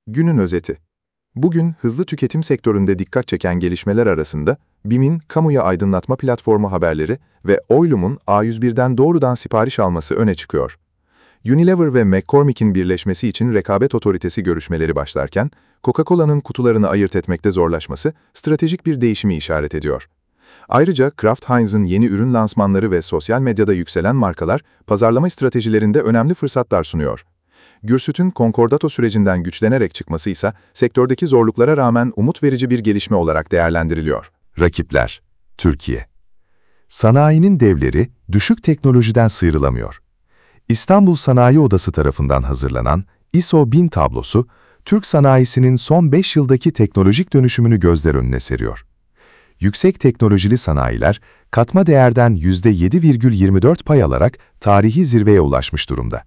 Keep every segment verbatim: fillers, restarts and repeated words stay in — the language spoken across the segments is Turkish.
Günün özeti. Bugün hızlı tüketim sektöründe dikkat çeken gelişmeler arasında B İ M'in kamuya aydınlatma platformu haberleri ve Oylum'un A yüz bir'den doğrudan sipariş alması öne çıkıyor. Unilever ve McCormick'in birleşmesi için rekabet otoritesi görüşmeleri başlarken, Coca-Cola'nın kutularını ayırt etmekte zorlaşması stratejik bir değişimi işaret ediyor. Ayrıca Kraft Heinz'in yeni ürün lansmanları ve sosyal medyada yükselen markalar, pazarlama stratejilerinde önemli fırsatlar sunuyor. Gürsüt'ün konkordato sürecinden güçlenerek çıkması ise sektördeki zorluklara rağmen umut verici bir gelişme olarak değerlendiriliyor. Rakipler, Türkiye. Sanayinin devleri düşük teknolojiden sıyrılamıyor. İstanbul Sanayi Odası tarafından hazırlanan I S O bin tablosu, Türk sanayisinin son beş yıldaki teknolojik dönüşümünü gözler önüne seriyor. Yüksek teknolojili sanayiler, katma değerden yüzde yedi virgül yirmi dört pay alarak tarihi zirveye ulaşmış durumda.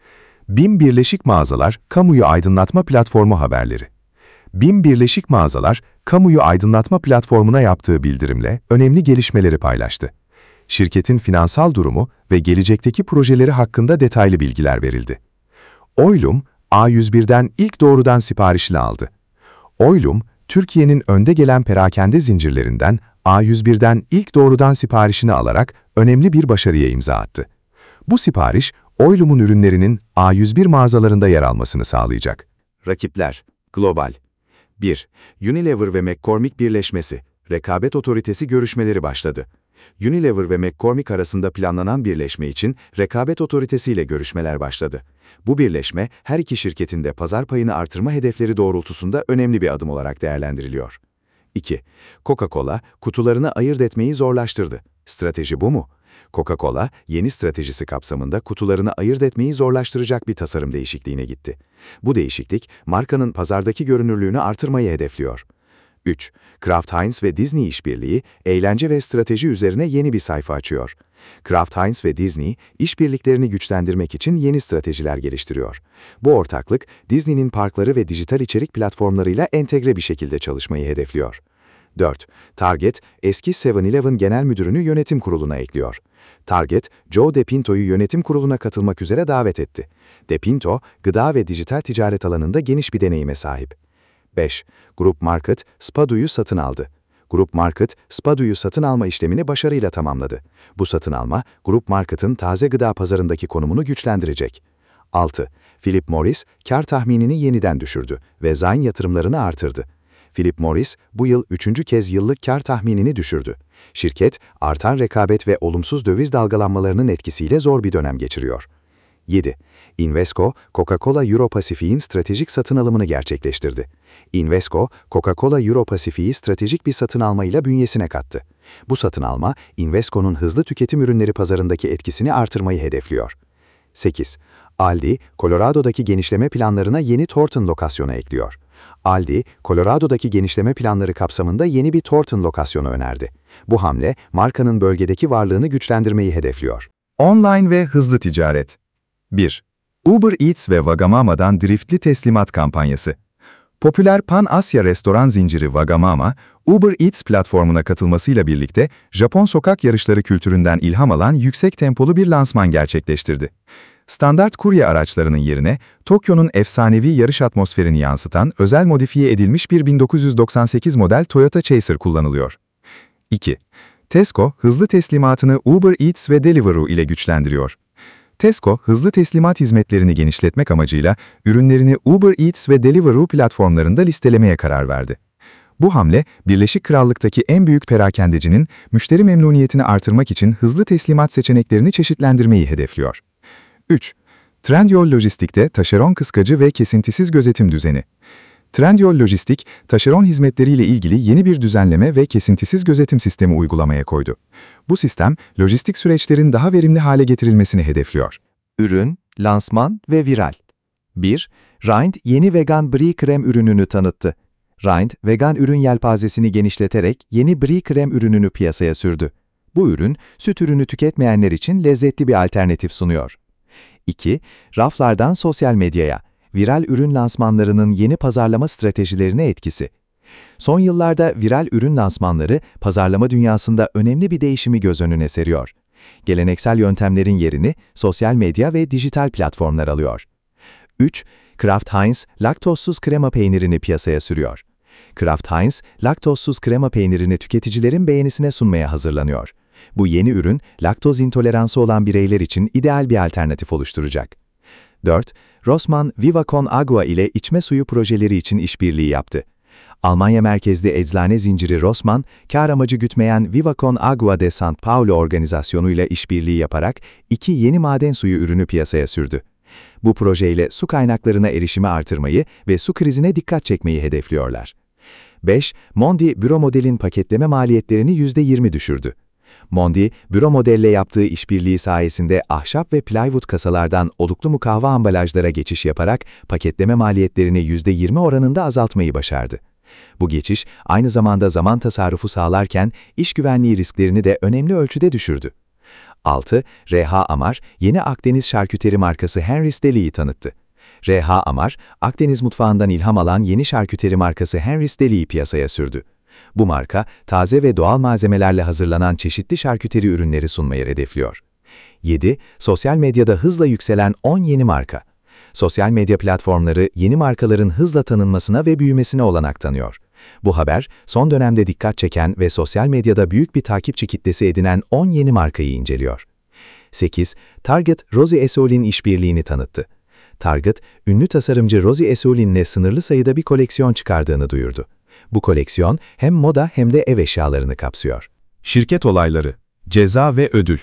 BİM Birleşik Mağazalar Kamuyu Aydınlatma Platformu haberleri. BİM Birleşik Mağazalar, Kamuyu Aydınlatma Platformu'na yaptığı bildirimle önemli gelişmeleri paylaştı. Şirketin finansal durumu ve gelecekteki projeleri hakkında detaylı bilgiler verildi. Oylum, A yüz bir'den ilk doğrudan siparişini aldı. Oylum, Türkiye'nin önde gelen perakende zincirlerinden A yüz bir'den ilk doğrudan siparişini alarak önemli bir başarıya imza attı. Bu sipariş, Oylum'un ürünlerinin A yüz bir mağazalarında yer almasını sağlayacak. Rakipler, global. bir. Unilever ve McCormick birleşmesi, rekabet otoritesi görüşmeleri başladı. Unilever ve McCormick arasında planlanan birleşme için rekabet otoritesiyle görüşmeler başladı. Bu birleşme, her iki şirketin de pazar payını artırma hedefleri doğrultusunda önemli bir adım olarak değerlendiriliyor. iki. Coca-Cola, kutularını ayırt etmeyi zorlaştırdı. Strateji bu mu? Coca-Cola, yeni stratejisi kapsamında kutularını ayırt etmeyi zorlaştıracak bir tasarım değişikliğine gitti. Bu değişiklik, markanın pazardaki görünürlüğünü artırmayı hedefliyor. üç. Kraft Heinz ve Disney işbirliği, eğlence ve strateji üzerine yeni bir sayfa açıyor. Kraft Heinz ve Disney, işbirliklerini güçlendirmek için yeni stratejiler geliştiriyor. Bu ortaklık, Disney'nin parkları ve dijital içerik platformlarıyla entegre bir şekilde çalışmayı hedefliyor. dört. Target, eski seven eleven Genel Müdürünü yönetim kuruluna ekliyor. Target, Joe DePinto'yu yönetim kuruluna katılmak üzere davet etti. DePinto, gıda ve dijital ticaret alanında geniş bir deneyime sahip. beş. Group Market, Spadu'yu satın aldı. Group Market, Spadu'yu satın alma işlemini başarıyla tamamladı. Bu satın alma, Group Market'ın taze gıda pazarındaki konumunu güçlendirecek. altı. Philip Morris, kar tahminini yeniden düşürdü ve Zain yatırımlarını artırdı. Philip Morris, bu yıl üçüncü kez yıllık kar tahminini düşürdü. Şirket, artan rekabet ve olumsuz döviz dalgalanmalarının etkisiyle zor bir dönem geçiriyor. yedi. Invesco, Coca-Cola Euro-Pasifik'in stratejik satın alımını gerçekleştirdi. Invesco, Coca-Cola Euro-Pasifik'i stratejik bir satın almayla bünyesine kattı. Bu satın alma, Invesco'nun hızlı tüketim ürünleri pazarındaki etkisini artırmayı hedefliyor. sekiz. Aldi, Colorado'daki genişleme planlarına yeni Thornton lokasyonu ekliyor. Aldi, Colorado'daki genişleme planları kapsamında yeni bir Thornton lokasyonu önerdi. Bu hamle, markanın bölgedeki varlığını güçlendirmeyi hedefliyor. Online ve hızlı ticaret. bir. Uber Eats ve Wagamama'dan driftli teslimat kampanyası. Popüler Pan-Asya restoran zinciri Wagamama, Uber Eats platformuna katılmasıyla birlikte Japon sokak yarışları kültüründen ilham alan yüksek tempolu bir lansman gerçekleştirdi. Standart kurye araçlarının yerine Tokyo'nun efsanevi yarış atmosferini yansıtan özel modifiye edilmiş bir bin dokuz yüz doksan sekiz model Toyota Chaser kullanılıyor. iki. Tesco, hızlı teslimatını Uber Eats ve Deliveroo ile güçlendiriyor. Tesco, hızlı teslimat hizmetlerini genişletmek amacıyla ürünlerini Uber Eats ve Deliveroo platformlarında listelemeye karar verdi. Bu hamle, Birleşik Krallık'taki en büyük perakendecinin müşteri memnuniyetini artırmak için hızlı teslimat seçeneklerini çeşitlendirmeyi hedefliyor. üç. Trendyol Lojistik'te taşeron kıskacı ve kesintisiz gözetim düzeni. Trendyol Lojistik, taşeron hizmetleriyle ilgili yeni bir düzenleme ve kesintisiz gözetim sistemi uygulamaya koydu. Bu sistem, lojistik süreçlerin daha verimli hale getirilmesini hedefliyor. Ürün, lansman ve viral. bir. Rind, yeni vegan brie krem ürününü tanıttı. Rind, vegan ürün yelpazesini genişleterek yeni brie krem ürününü piyasaya sürdü. Bu ürün, süt ürünü tüketmeyenler için lezzetli bir alternatif sunuyor. iki. Raflardan sosyal medyaya. Viral ürün lansmanlarının yeni pazarlama stratejilerine etkisi. Son yıllarda viral ürün lansmanları pazarlama dünyasında önemli bir değişimi göz önüne seriyor. Geleneksel yöntemlerin yerini sosyal medya ve dijital platformlar alıyor. üç. Kraft Heinz, laktozsuz krema peynirini piyasaya sürüyor. Kraft Heinz, laktozsuz krema peynirini tüketicilerin beğenisine sunmaya hazırlanıyor. Bu yeni ürün, laktoz intoleransı olan bireyler için ideal bir alternatif oluşturacak. dört. Rossmann, Viva Con Agua ile içme suyu projeleri için işbirliği yaptı. Almanya merkezli eczane zinciri Rossmann, kar amacı gütmeyen Viva Con Agua de São Paulo organizasyonuyla işbirliği yaparak iki yeni maden suyu ürünü piyasaya sürdü. Bu projeyle su kaynaklarına erişimi artırmayı ve su krizine dikkat çekmeyi hedefliyorlar. beş. Mondi, Büro Model'in paketleme maliyetlerini yüzde yirmi düşürdü. Mondi, Büro Model'le yaptığı işbirliği sayesinde ahşap ve plywood kasalardan oluklu mukavva ambalajlara geçiş yaparak paketleme maliyetlerini yüzde yirmi oranında azaltmayı başardı. Bu geçiş, aynı zamanda zaman tasarrufu sağlarken iş güvenliği risklerini de önemli ölçüde düşürdü. altı. R H Amar, yeni Akdeniz şarküteri markası Henry's Deli'yi tanıttı. R H Amar, Akdeniz mutfağından ilham alan yeni şarküteri markası Henry's Deli'yi piyasaya sürdü. Bu marka, taze ve doğal malzemelerle hazırlanan çeşitli şarküteri ürünleri sunmayı hedefliyor. yedi. Sosyal medyada hızla yükselen on yeni marka. Sosyal medya platformları yeni markaların hızla tanınmasına ve büyümesine olanak tanıyor. Bu haber, son dönemde dikkat çeken ve sosyal medyada büyük bir takipçi kitlesi edinen on yeni markayı inceliyor. sekiz. Target, Rosie Esoul'in işbirliğini tanıttı. Target, ünlü tasarımcı Rosie Esoul'inle sınırlı sayıda bir koleksiyon çıkardığını duyurdu. Bu koleksiyon hem moda hem de ev eşyalarını kapsıyor. Şirket olayları, ceza ve ödül.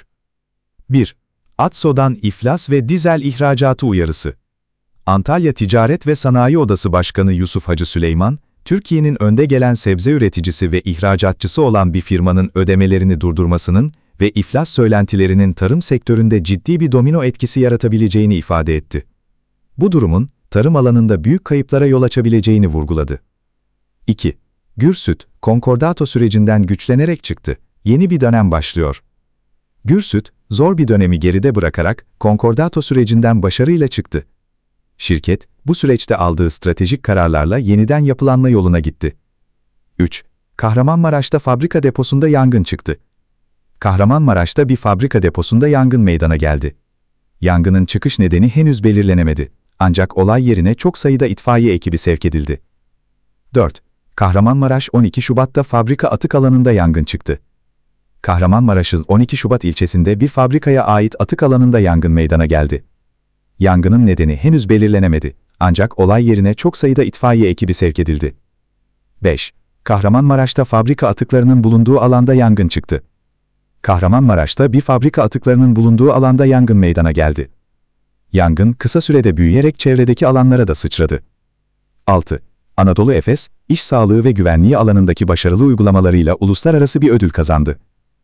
bir. Atso'dan iflas ve dizel ihracatı uyarısı. Antalya Ticaret ve Sanayi Odası Başkanı Yusuf Hacı Süleyman, Türkiye'nin önde gelen sebze üreticisi ve ihracatçısı olan bir firmanın ödemelerini durdurmasının ve iflas söylentilerinin tarım sektöründe ciddi bir domino etkisi yaratabileceğini ifade etti. Bu durumun, tarım alanında büyük kayıplara yol açabileceğini vurguladı. iki. Gürsüt, konkordato sürecinden güçlenerek çıktı. Yeni bir dönem başlıyor. Gürsüt, zor bir dönemi geride bırakarak konkordato sürecinden başarıyla çıktı. Şirket, bu süreçte aldığı stratejik kararlarla yeniden yapılanma yoluna gitti. üç. Kahramanmaraş'ta fabrika deposunda yangın çıktı. Kahramanmaraş'ta bir fabrika deposunda yangın meydana geldi. Yangının çıkış nedeni henüz belirlenemedi. Ancak olay yerine çok sayıda itfaiye ekibi sevk edildi. dört. Kahramanmaraş on iki Şubat'ta fabrika atık alanında yangın çıktı. Kahramanmaraş'ın on iki Şubat ilçesinde bir fabrikaya ait atık alanında yangın meydana geldi. Yangının nedeni henüz belirlenemedi. Ancak olay yerine çok sayıda itfaiye ekibi sevk edildi. beş. Kahramanmaraş'ta fabrika atıklarının bulunduğu alanda yangın çıktı. Kahramanmaraş'ta bir fabrika atıklarının bulunduğu alanda yangın meydana geldi. Yangın kısa sürede büyüyerek çevredeki alanlara da sıçradı. altı. Anadolu Efes, iş sağlığı ve güvenliği alanındaki başarılı uygulamalarıyla uluslararası bir ödül kazandı.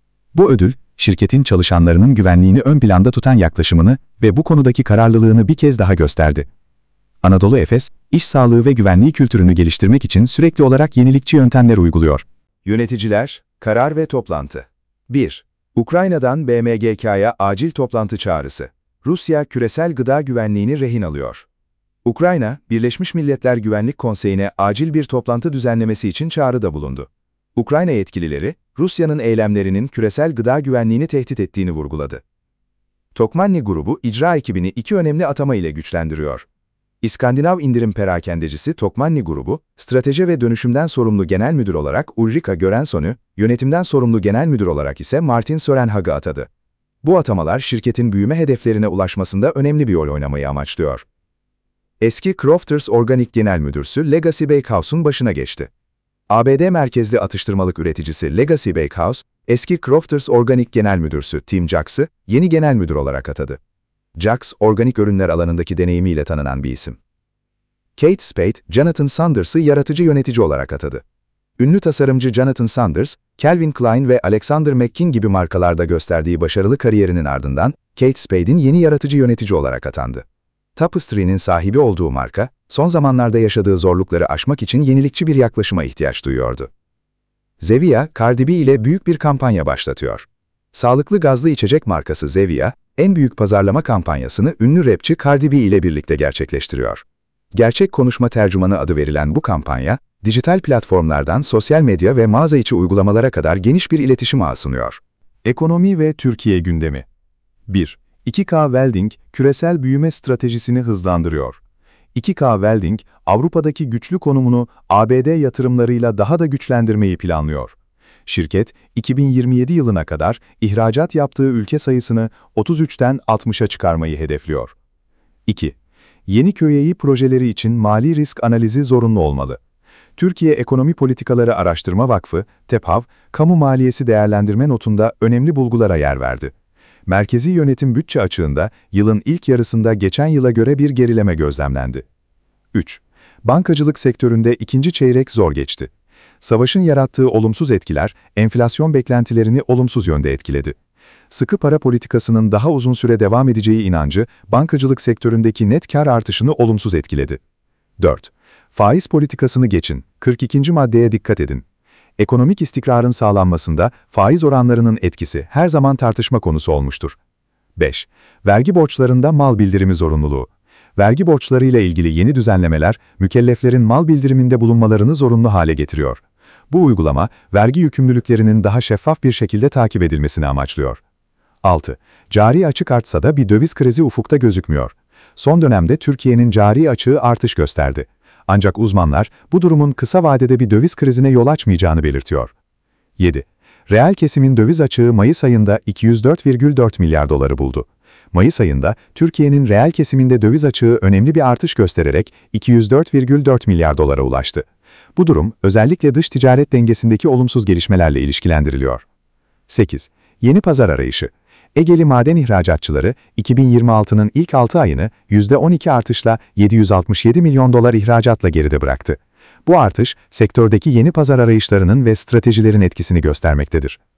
Bu ödül, şirketin çalışanlarının güvenliğini ön planda tutan yaklaşımını ve bu konudaki kararlılığını bir kez daha gösterdi. Anadolu Efes, iş sağlığı ve güvenliği kültürünü geliştirmek için sürekli olarak yenilikçi yöntemler uyguluyor. Yöneticiler, karar ve toplantı. bir. Ukrayna'dan B M G K'ya acil toplantı çağrısı. Rusya küresel gıda güvenliğini rehin alıyor. Ukrayna, Birleşmiş Milletler Güvenlik Konseyi'ne acil bir toplantı düzenlemesi için çağrıda bulundu. Ukrayna yetkilileri, Rusya'nın eylemlerinin küresel gıda güvenliğini tehdit ettiğini vurguladı. Tokmanni grubu icra ekibini iki önemli atama ile güçlendiriyor. İskandinav indirim perakendecisi Tokmanni grubu, strateji ve dönüşümden sorumlu genel müdür olarak Ulrika Görenson'u, yönetimden sorumlu genel müdür olarak ise Martin Sörenhag'ı atadı. Bu atamalar şirketin büyüme hedeflerine ulaşmasında önemli bir rol oynamayı amaçlıyor. Eski Crofters Organic Genel Müdürsü Legacy Bakehouse'un başına geçti. A B D merkezli atıştırmalık üreticisi Legacy Bakehouse, eski Crofters Organic Genel Müdürsü Tim Jacks'ı yeni genel müdür olarak atadı. Jacks, organik ürünler alanındaki deneyimiyle tanınan bir isim. Kate Spade, Jonathan Sanders'ı yaratıcı yönetici olarak atadı. Ünlü tasarımcı Jonathan Sanders, Calvin Klein ve Alexander McQueen gibi markalarda gösterdiği başarılı kariyerinin ardından Kate Spade'in yeni yaratıcı yönetici olarak atandı. Tapestry'nin sahibi olduğu marka, son zamanlarda yaşadığı zorlukları aşmak için yenilikçi bir yaklaşıma ihtiyaç duyuyordu. Zevia, Cardi B ile büyük bir kampanya başlatıyor. Sağlıklı gazlı içecek markası Zevia, en büyük pazarlama kampanyasını ünlü rapçi Cardi B ile birlikte gerçekleştiriyor. Gerçek konuşma tercümanı adı verilen bu kampanya, dijital platformlardan sosyal medya ve mağaza içi uygulamalara kadar geniş bir iletişim ağı sunuyor. Ekonomi ve Türkiye gündemi. bir. iki K Welding, küresel büyüme stratejisini hızlandırıyor. iki K Welding, Avrupa'daki güçlü konumunu A B D yatırımlarıyla daha da güçlendirmeyi planlıyor. Şirket, iki bin yirmi yedi yılına kadar ihracat yaptığı ülke sayısını otuz üçten altmışa çıkarmayı hedefliyor. iki Yeni Köyeği projeleri için mali risk analizi zorunlu olmalı. Türkiye Ekonomi Politikaları Araştırma Vakfı, TEPAV, kamu maliyesi değerlendirme notunda önemli bulgulara yer verdi. Merkezi yönetim bütçe açığında yılın ilk yarısında geçen yıla göre bir gerileme gözlemlendi. üç Bankacılık sektöründe ikinci çeyrek zor geçti. Savaşın yarattığı olumsuz etkiler, enflasyon beklentilerini olumsuz yönde etkiledi. Sıkı para politikasının daha uzun süre devam edeceği inancı, bankacılık sektöründeki net kar artışını olumsuz etkiledi. dört Faiz politikasını geçin, kırk ikinci maddeye dikkat edin. Ekonomik istikrarın sağlanmasında faiz oranlarının etkisi her zaman tartışma konusu olmuştur. beş Vergi borçlarında mal bildirimi zorunluluğu. Vergi borçlarıyla ilgili yeni düzenlemeler, mükelleflerin mal bildiriminde bulunmalarını zorunlu hale getiriyor. Bu uygulama, vergi yükümlülüklerinin daha şeffaf bir şekilde takip edilmesini amaçlıyor. altı Cari açık artsa da bir döviz krizi ufukta gözükmüyor. Son dönemde Türkiye'nin cari açığı artış gösterdi. Ancak uzmanlar bu durumun kısa vadede bir döviz krizine yol açmayacağını belirtiyor. yedi Reel kesimin döviz açığı Mayıs ayında iki yüz dört virgül dört milyar doları buldu. Mayıs ayında Türkiye'nin reel kesiminde döviz açığı önemli bir artış göstererek iki yüz dört virgül dört milyar dolara ulaştı. Bu durum özellikle dış ticaret dengesindeki olumsuz gelişmelerle ilişkilendiriliyor. sekiz Yeni pazar arayışı. Egeli maden ihracatçıları iki bin yirmi altının ilk altı ayını yüzde on iki artışla yedi yüz altmış yedi milyon dolar ihracatla geride bıraktı. Bu artış, sektördeki yeni pazar arayışlarının ve stratejilerin etkisini göstermektedir.